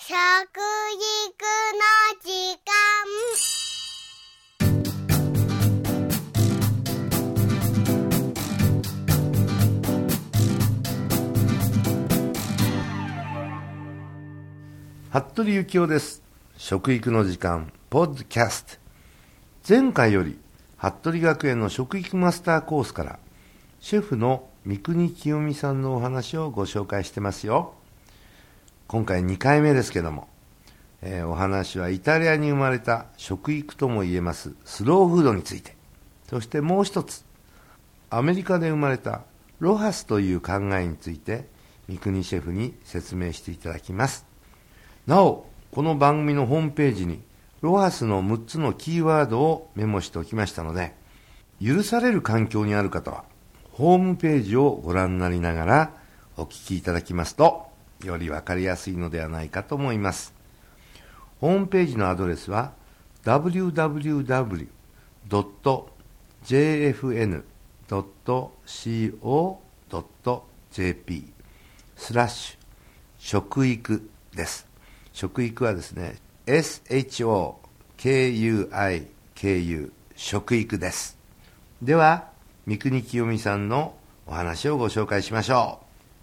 食育の時間。 服部幸男です。食育の時間ポッドキャスト。前回より服部学園の食育マスターコースからシェフの三國清美さんのお話をご紹介してますよ。今回2回目ですけども、お話はイタリアに生まれた食育とも言えますスローフードについて、そしてもう一つアメリカで生まれたロハスという考えについて三國シェフに説明していただきます。なお、この番組のホームページにロハスの6つのキーワードをメモしておきましたので、許される環境にある方はホームページをご覧になりながらお聞きいただきますとより分かりやすいのではないかと思います。ホームページのアドレスは www.jfn.co.jp 食育です。食育はですね、SHOKUIKU 食育です。では三國清美さんのお話をご紹介しましょ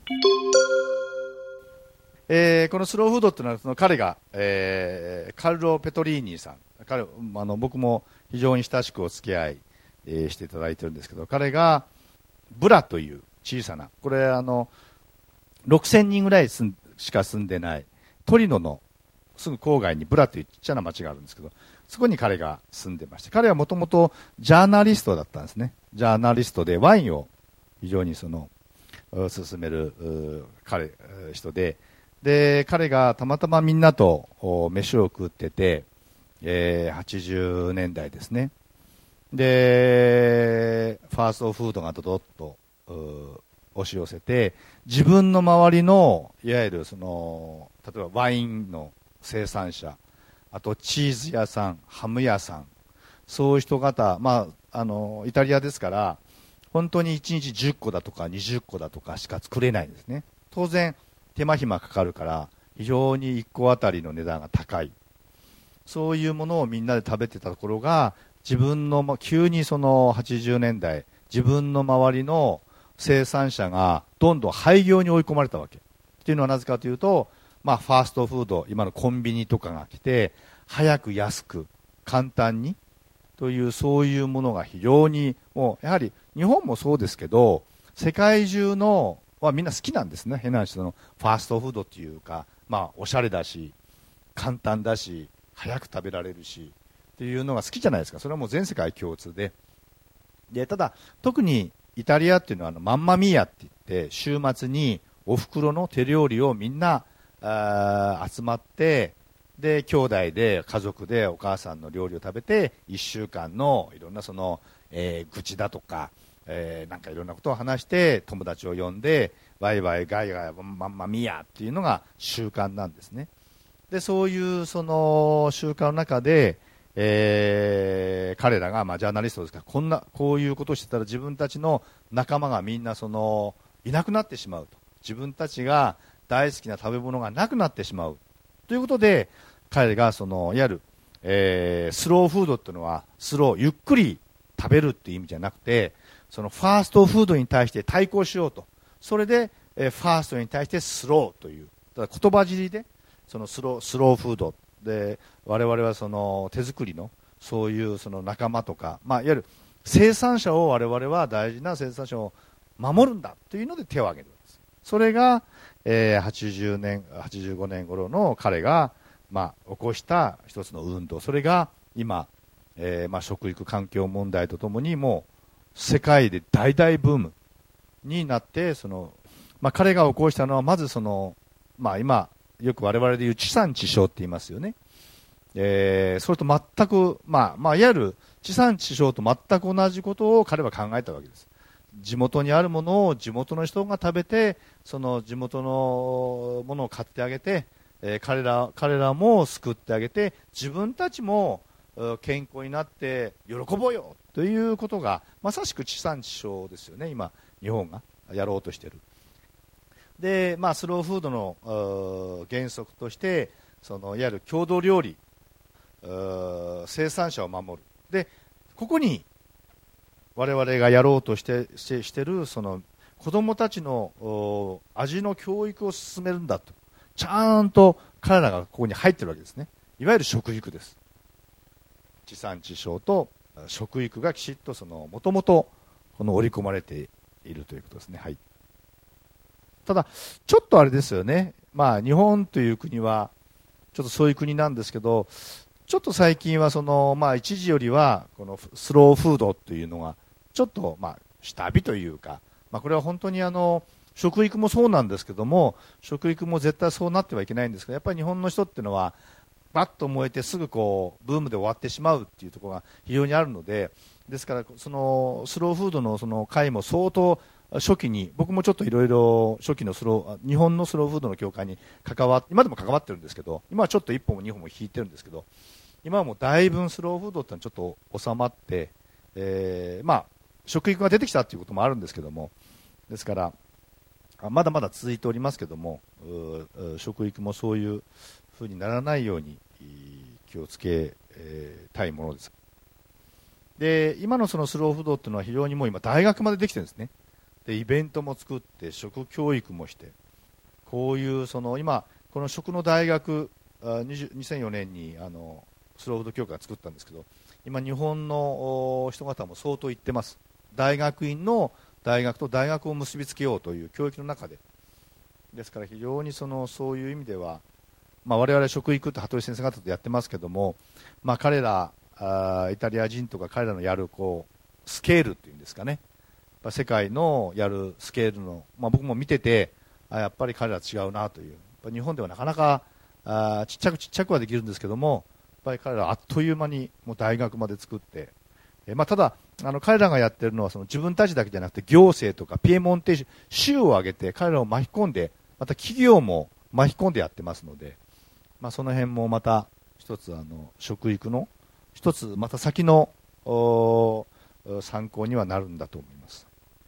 う。このスローフードっていうのはその彼が、カルロ・ペトリーニさん、僕も非常に親しくお付き合い、していただいてるんですけど、彼がブラという小さな、これ6000人ぐらいしか住んでないトリノのすぐ郊外にブラというちっちゃな町があるんですけど、そこに彼が住んでまして、彼はもともとジャーナリストだったんですね。ジャーナリストでワインを非常に進める人で、彼がたまたまみんなと飯を食ってて、80年代ですね。でファーストフードがドドッと押し寄せて、自分の周りのいわゆる例えばワインの生産者、あとチーズ屋さん、ハム屋さん、そういう人方、イタリアですから本当に1日10個だとか20個だとかしか作れないんですね。当然手間暇かかるから非常に1個あたりの値段が高い。そういうものをみんなで食べてたところが、自分の急に80年代自分の周りの生産者がどんどん廃業に追い込まれたわけ。っていうのはなぜかというと、ファーストフード、今のコンビニとかが来て、早く安く簡単にという、そういうものが非常に、もうやはり日本もそうですけど、世界中のはみんな好きなんですね。変な話、ファーストフードっていうか、おしゃれだし簡単だし早く食べられるしっていうのが好きじゃないですか。それはもう全世界共通で、ただ特にイタリアっていうのはマンマミーヤって言って、週末にお袋の手料理をみんな集まって、で兄弟で家族でお母さんの料理を食べて1週間のいろんな愚痴だとか、なんかいろんなことを話して友達を呼んでワイワイガイガイマンマミヤっていうのが習慣なんですね。でそういう習慣の中で、彼らがジャーナリストですから、こういうことをしてたら自分たちの仲間がみんないなくなってしまうと、自分たちが大好きな食べ物がなくなってしまうということで、彼がいわゆる、スローフードっていうのはゆっくり食べるっていう意味じゃなくて、ファーストフードに対して対抗しようと。それで、ファーストに対してスローという、言葉尻でスローフードで、我々は手作りのそういう仲間とか、いわゆる生産者を、我々は大事な生産者を守るんだというので手を挙げるんです。それが、85年頃の彼が、起こした一つの運動、それが今、食育環境問題とともにもう世界で大々ブームになって、彼が起こしたのはまず今よく我々でいう地産地消って言いますよね。それと全く、いわゆる地産地消と全く同じことを彼は考えたわけです。地元にあるものを地元の人が食べて、地元のものを買ってあげて、彼らも救ってあげて、自分たちも健康になって喜ぼうよということがまさしく地産地消ですよね。今日本がやろうとしている。で、スローフードの原則としてそのいわゆる郷土料理、生産者を守る。でここに我々がやろうとしてるその子どもたちの味の教育を進めるんだと、ちゃんと彼らがここに入ってるわけですね。いわゆる食育です。地産地消と食育がきちっともともと織り込まれているということですね。はい。ただちょっとあれですよね、日本という国はちょっとそういう国なんですけど、ちょっと最近は一時よりはこのスローフードというのがちょっと下火というか、これは本当に食育もそうなんですけども、食育も絶対そうなってはいけないんですけど、やっぱり日本の人っていうのはバッと燃えてすぐブームで終わってしまうっていうところが非常にあるので、ですからスローフードの会も相当初期に、僕もちょっといろいろ初期の日本のスローフードの協会に今でも関わってるんですけど、今はちょっと1本も2本も引いてるんですけど、今はもうだいぶスローフードってのはちょっと収まって、食育が出てきたということもあるんですけども、ですからまだまだ続いておりますけども、食育もそういう風にならないように気をつけたいものです。で今のそのスローフードっていうのは非常にもう今大学までできてるんですね。でイベントも作って食教育もして、こういう今この食の大学2004年にスローフード協会が作ったんですけど、今日本の人方も相当行ってます。大学院の大学と大学を結びつけようという教育の中で、ですから非常にそういう意味では、我々食育って服部先生方とやってますけども、彼らイタリア人とか彼らのやるスケールっていうんですかね、世界のやるスケールの、僕も見ててやっぱり彼ら違うなという。日本ではなかなかちっちゃくはできるんですけども、やっぱり彼らはあっという間にもう大学まで作って、ただ彼らがやってるのは自分たちだけじゃなくて行政とかピエモンテ州を挙げて彼らを巻き込んで、また企業も巻き込んでやってますので、その辺もまた一つ食育の一つまた先の参考にはなるんだと思います。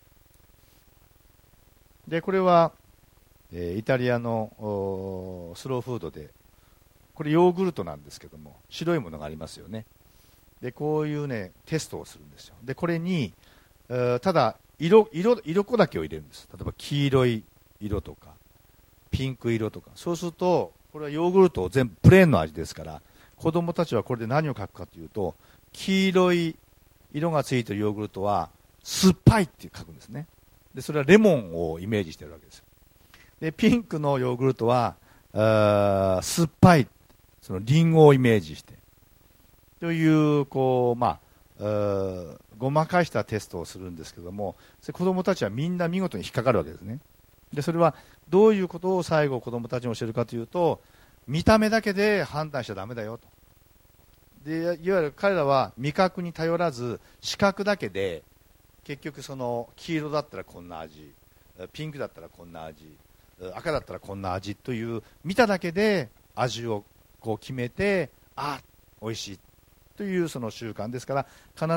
でこれはイタリアのスローフードで、これヨーグルトなんですけども、白いものがありますよね。でこういうねテストをするんですよ。でこれにただ色粉だけを入れるんです。例えば黄色い色とかピンク色とか。そうするとこれはヨーグルトを全部プレーンの味ですから、子供たちはこれで何を書くかというと、黄色い色がついているヨーグルトは酸っぱいって書くんですね。でそれはレモンをイメージしているわけですよ。でピンクのヨーグルトは酸っぱい、リンゴをイメージしてというごまかしたテストをするんですけども、子どもたちはみんな見事に引っかかるわけですね。でそれはどういうことを最後子どもたちに教えるかというと、見た目だけで判断しちゃダメだよと。でいわゆる彼らは味覚に頼らず視覚だけで、結局黄色だったらこんな味、ピンクだったらこんな味、赤だったらこんな味という見ただけで味を決めて、美味しいという習慣ですから、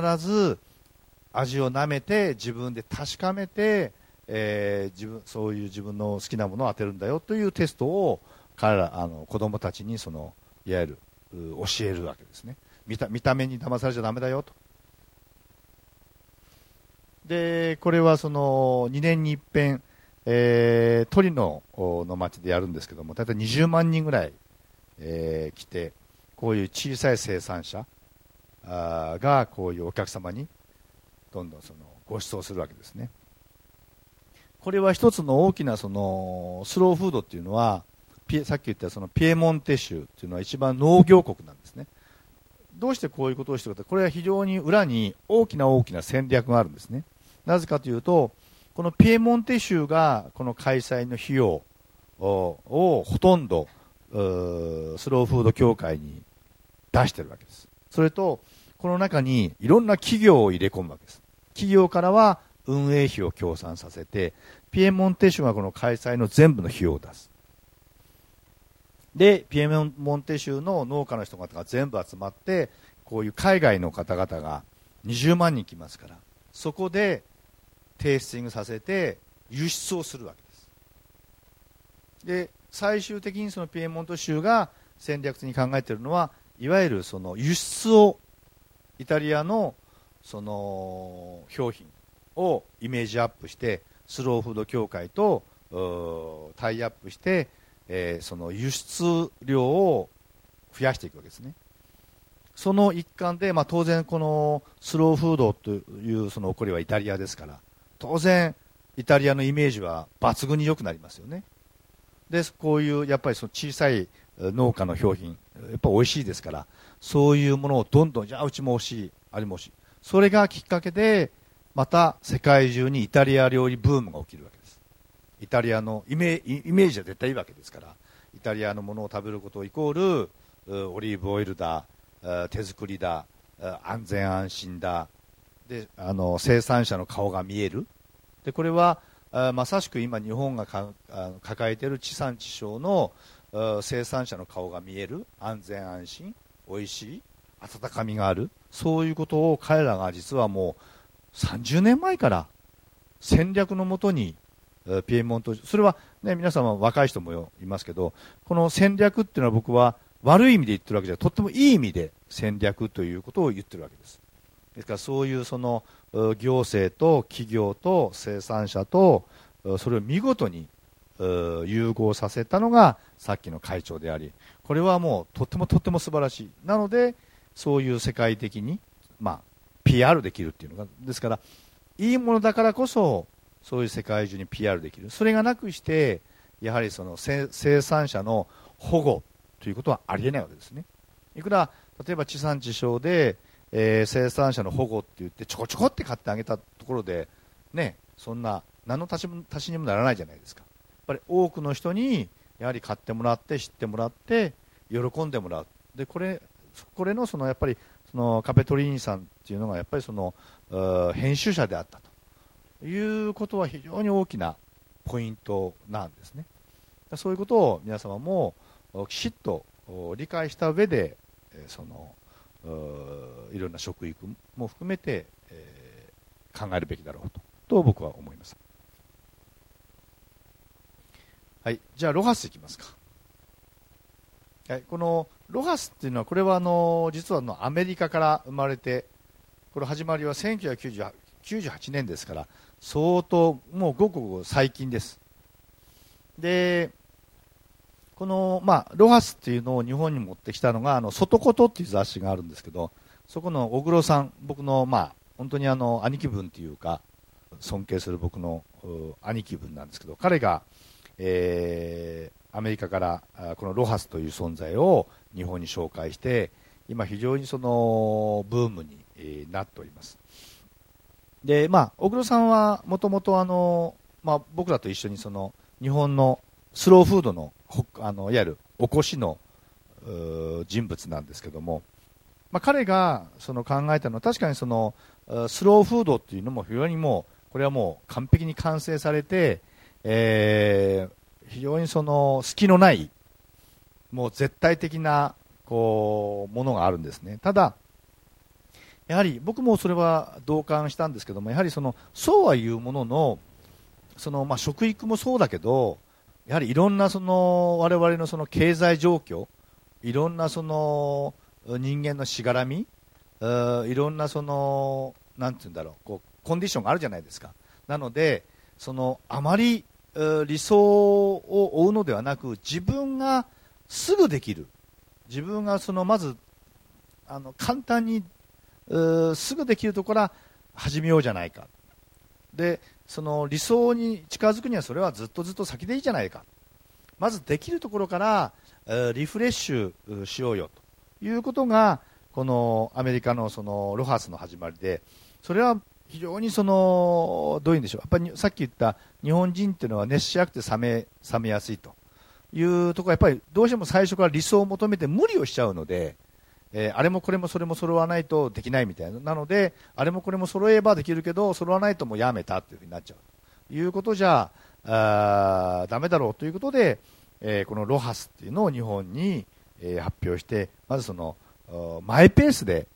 必ず味を舐めて自分で確かめて、そういう自分の好きなものを当てるんだよというテストを彼ら子供たちにいわゆる教えるわけですね。見た目に騙されちゃダメだよと。でこれは2年に一遍、トリノの町でやるんですけども、大体20万人ぐらい、来て、こういう小さい生産者がこういうお客様にどんどんご馳走するわけですね。これは一つの大きなスローフードっていうのは、さっき言ったピエモンテ州っていうのは一番農業国なんですね。どうしてこういうことをしているかというと、これは非常に裏に大きな戦略があるんですね。なぜかというと、このピエモンテ州がこの開催の費用をほとんどスローフード協会に出しているわけです。それとこの中にいろんな企業を入れ込むわけです。企業からは運営費を協賛させて、ピエモンテ州がこの開催の全部の費用を出す。でピエモンテ州の農家の人方が全部集まって、こういう海外の方々が20万人来ますから、そこでテイスティングさせて輸出をするわけです。で最終的にピエモント州が戦略的に考えているのは、いわゆるその輸出をイタリアのその商品をイメージアップして、スローフード協会とタイアップして、その輸出量を増やしていくわけですね。その一環で、当然このスローフードというその起こりはイタリアですから、当然イタリアのイメージは抜群に良くなりますよね。でこういうやっぱりその小さい農家の商品、やっぱ美味しいですから、そういうものをどんどん、じゃあうちも欲しい、あれも欲しい、それがきっかけでまた世界中にイタリア料理ブームが起きるわけです。イタリアのイメージは絶対いいわけですから、イタリアのものを食べることイコールオリーブオイルだ、手作りだ、安全安心だ、で生産者の顔が見える。でこれはまさしく今日本が抱えている地産地消の生産者の顔が見える、安全安心、おいしい、温かみがある、そういうことを彼らが実はもう30年前から戦略のもとにピエモント、それは、ね、皆様若い人もいますけど、この戦略っていうのは僕は悪い意味で言ってるわけじゃ、とってもいい意味で戦略ということを言ってるわけです。ですからそういうその行政と企業と生産者とそれを見事に融合させたのがさっきの会長であり、これはもうとっても素晴らしい。なのでそういう世界的に、PR できるっていうのが、ですからいいものだからこそそういう世界中に PR できる。それがなくしてやはりその生産者の保護ということはありえないわけですね。いくら例えば地産地消で、生産者の保護って言ってちょこちょこって買ってあげたところで、ね、そんな何の足しにもならないじゃないですか。やっぱり多くの人にやはり買ってもらって知ってもらって喜んでもらう。でこれのそのやっぱりそのカペトリーニさんっていうのがやっぱりその編集者であったということは非常に大きなポイントなんですね。そういうことを皆様もきちっと理解した上でそのいろんな食育も含めて、考えるべきだろうと僕は思います。はい、じゃあロハスいきますか。はい、このロハスっていうのは、これは実はアメリカから生まれて、これ始まりは1998年ですから、相当もうごく最近です。でこの、ロハスっていうのを日本に持ってきたのが外ことっていう雑誌があるんですけど、そこの小黒さん、僕の本当に兄貴分というか尊敬する僕の兄貴分なんですけど、彼が、アメリカからこのロハスという存在を日本に紹介して、今非常にそのブームに、なっております。で小黒さんはもともと僕らと一緒にその日本のスローフードのいわゆるおこしの人物なんですけども、彼がその考えたのは、確かにそのスローフードっていうのも非常にもうこれはもう完璧に完成されて、非常にその隙のないもう絶対的なものがあるんですね。ただやはり僕もそれは同感したんですけども、やはりそうはいうものの食育もそうだけど、やはりいろんな我々の経済状況、いろんな人間のしがらみ、いろんななんていうんだろう、コンディションがあるじゃないですか。なのであまり理想を追うのではなく、自分がすぐできる、自分がまず簡単にすぐできるところから始めようじゃないか。で理想に近づくにはそれはずっと先でいいじゃないか。まずできるところからリフレッシュしようよということがこのアメリカのロハスの始まりで、それは非常にどういうんでしょう、やっぱりさっき言った日本人っていうのは熱しやすくて冷めやすいというところ、やっぱりどうしても最初から理想を求めて無理をしちゃうので、あれもこれもそれも揃わないとできないみたいな、なのであれもこれも揃えばできるけど揃わないともうやめたっていうふうになっちゃうということじゃダメだろうということで、このロハスっていうのを日本に、発表して、まずマイペースで、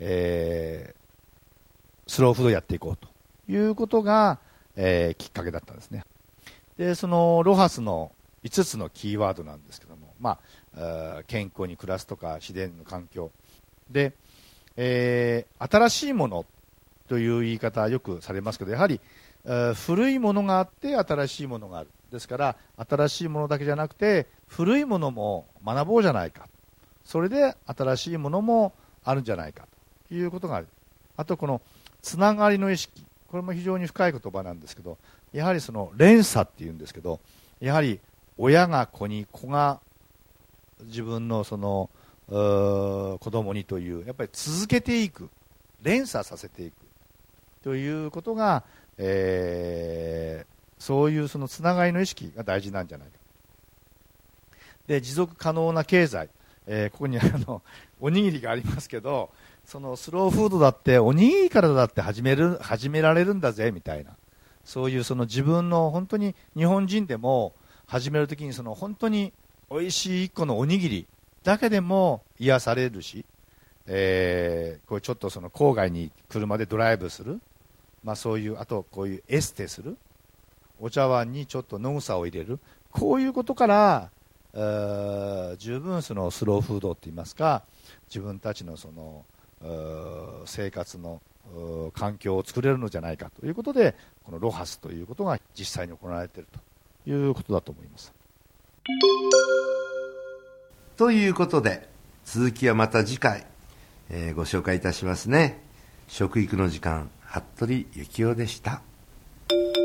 スローフードをやっていこうということが、きっかけだったんですね。でロハスの5つのキーワードなんですけども、 健康に暮らすとか自然の環境で、新しいものという言い方はよくされますけど、やはり古いものがあって新しいものがある。ですから新しいものだけじゃなくて古いものも学ぼうじゃないか、それで新しいものもあるんじゃないかということがある。あとこのつながりの意識、これも非常に深い言葉なんですけど、やはりその連鎖っていうんですけど、やはり親が子に、子が自分のその子供にという、やっぱり続けていく、連鎖させていくということが、そういうそのつながりの意識が大事なんじゃないか。で、持続可能な経済、ここにおにぎりがありますけど、そのスローフードだっておにぎりからだって始められるんだぜみたいな、そういうその自分の本当に日本人でも始めるときにその本当においしい1個のおにぎりだけでも癒されるし、これちょっとその郊外に車でドライブする、そういう、あとこういうエステする、お茶碗にちょっと野草を入れる、こういうことから十分そのスローフードといいますか、自分たちのその生活の環境を作れるのじゃないかということで、このロハスということが実際に行われているということだと思います。 ということで続きはまた次回、ご紹介いたしますね。食育の時間、服部幸男でした。